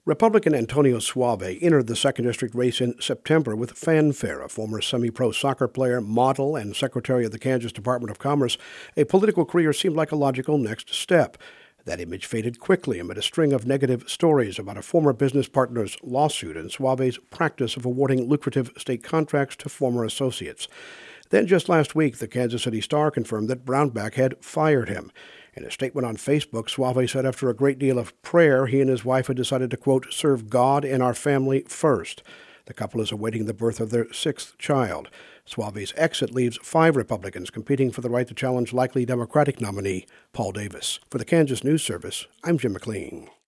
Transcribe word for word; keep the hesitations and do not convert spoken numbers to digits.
Republican Antonio Suave entered the second District race in September with fanfare. A former semi-pro soccer player, model, and secretary of the Kansas Department of Commerce, a political career seemed like a logical next step. That image faded quickly amid a string of negative stories about a former business partner's lawsuit and Suave's practice of awarding lucrative state contracts to former associates. Then just last week, the Kansas City Star confirmed that Brownback had fired him. In a statement on Facebook, Suave said after a great deal of prayer, he and his wife had decided to, quote, serve God and our family first. The couple is awaiting the birth of their sixth child. Suave's exit leaves five Republicans competing for the right to challenge likely Democratic nominee Paul Davis. For the Kansas News Service, I'm Jim McLean.